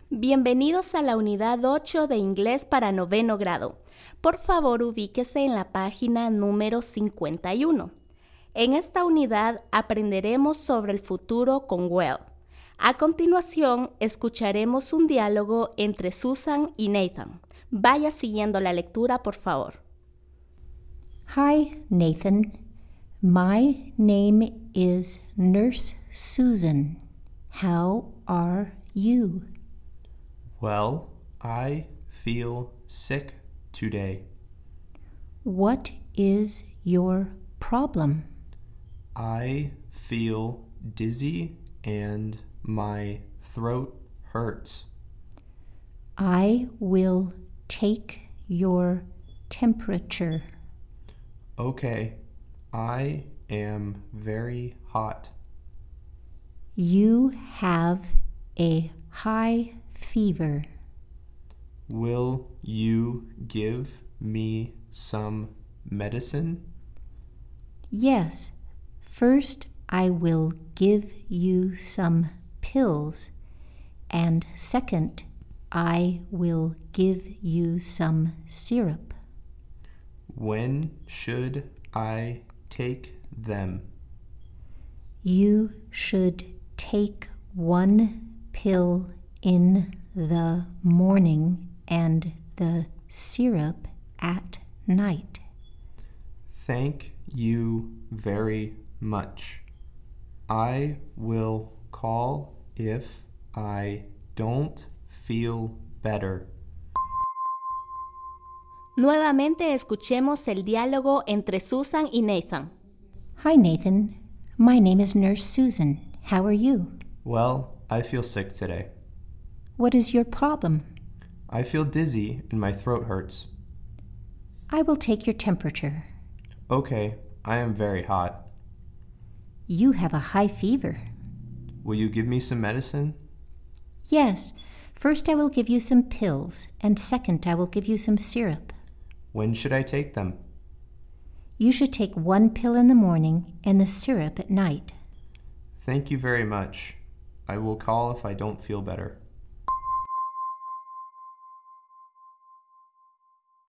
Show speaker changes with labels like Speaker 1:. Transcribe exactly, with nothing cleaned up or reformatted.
Speaker 1: Bienvenidos a la unidad ocho de inglés para noveno grado. Por favor, ubíquese en la página número cincuenta y uno. En esta unidad aprenderemos sobre el futuro con will. A continuación, escucharemos un diálogo entre Susan y Nathan. Vaya siguiendo la lectura, por favor.
Speaker 2: Hi, Nathan. My name is Nurse Susan. How are you?
Speaker 3: Well, I feel sick today.
Speaker 2: What is your problem?
Speaker 3: I feel dizzy and my throat hurts.
Speaker 2: I will take your temperature.
Speaker 3: Okay, I am very hot.
Speaker 2: You have a high fever.
Speaker 3: Will you give me some medicine?
Speaker 2: Yes. First, I will give you some pills, and second, I will give you some syrup.
Speaker 3: When should I take them?
Speaker 2: You should take one pill in the morning and the syrup at night.
Speaker 3: Thank you very much. I will call if I don't feel better.
Speaker 1: Nuevamente escuchemos el diálogo entre Susan y Nathan.
Speaker 2: Hi, Nathan. My name is Nurse Susan. How are you?
Speaker 3: Well, I feel sick today.
Speaker 2: What is your problem?
Speaker 3: I feel dizzy and my throat hurts.
Speaker 2: I will take your temperature.
Speaker 3: Okay, I am very hot.
Speaker 2: You have a high fever.
Speaker 3: Will you give me some medicine?
Speaker 2: Yes. First I will give you some pills, and second I will give you some syrup.
Speaker 3: When should I take them?
Speaker 2: You should take one pill in the morning and the syrup at night.
Speaker 3: Thank you very much. I will call if I don't feel better.